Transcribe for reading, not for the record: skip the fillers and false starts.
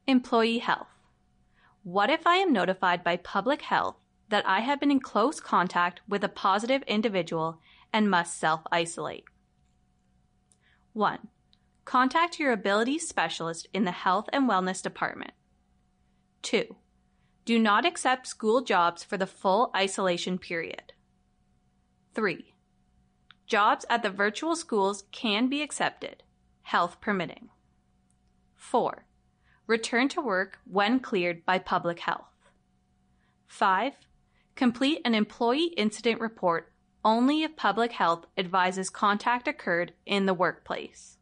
Employee health. What if I am notified by public health that I have been in close contact with a positive individual and must self-isolate? 1. Contact your abilities specialist in the Health and Wellness Department. 2. Do not accept school jobs for the full isolation period. 3. Jobs at the virtual schools can be accepted, health permitting. 4. Return to work when cleared by public health. 5. Complete an employee incident report only if public health advises contact occurred in the workplace.